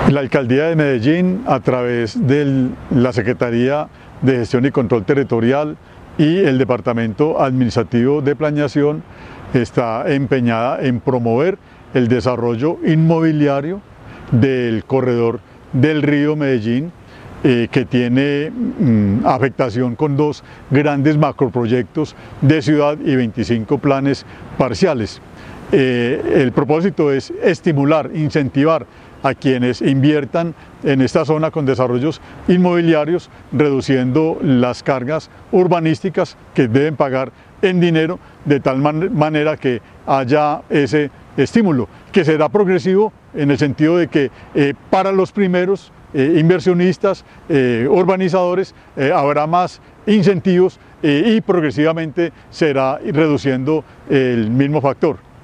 La Alcaldía de Medellín, a través de la Secretaría de Gestión y Control Territorial y el Departamento Administrativo de Planeación, está empeñada en promover el desarrollo inmobiliario del corredor del río Medellín, que tiene afectación con 2 grandes macroproyectos de ciudad y 25 planes parciales. El propósito es estimular, incentivar a quienes inviertan en esta zona con desarrollos inmobiliarios, reduciendo las cargas urbanísticas que deben pagar en dinero, de tal manera que haya ese estímulo, que será progresivo en el sentido de que para los primeros inversionistas, urbanizadores, habrá más incentivos y progresivamente será reduciendo el mismo factor.